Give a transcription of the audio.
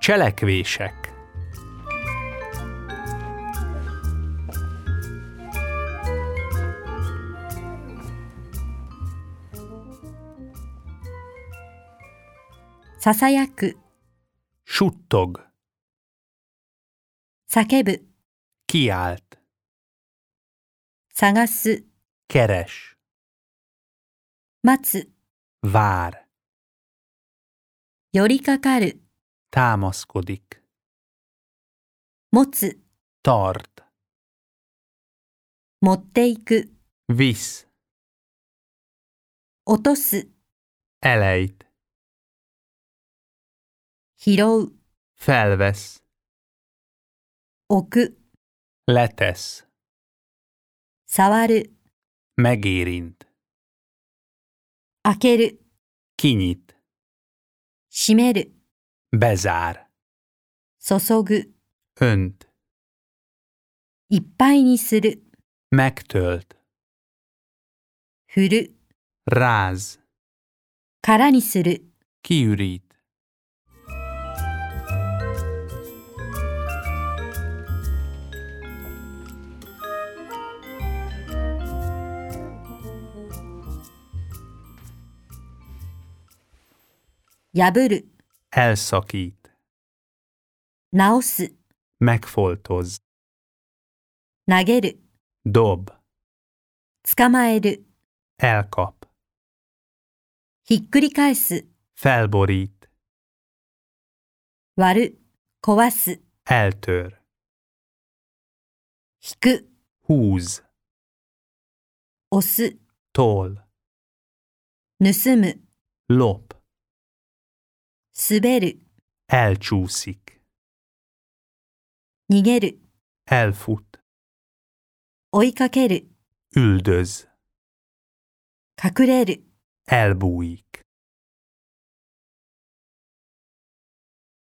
Cselekvések. ささやく、 Suttog. 叫ぶ、 Kiált. 探す、 Keres. 待つ、 Vár. 寄りかかる、 Támaszkodik. 持つ、 Tart. 持っていく、 Visz. 落とす、 Elejt. 拾う、 Felvesz. 置く、 Letesz. 触る、 Megérint. 開ける、 Kinyit. 閉める、 Bezár. 注ぐ、 Önt. いっぱいにする、 Megtölt. 振る、 Ráz. 空にする。 Kiürít. 破る、 Elszakít. 直す、 Megfoltoz. 投げる、 Dob. 捕まえる、 Elkap. ひっくり返す、 Felborít. 割る、壊す、 Eltör. 引く、 Húz. 押す、 Tol. 盗む、 Lop. 滑る、 Elcsúszik. 逃げる、 Elfut. 追いかける、 Üldöz. 隠れる。 Elbújik.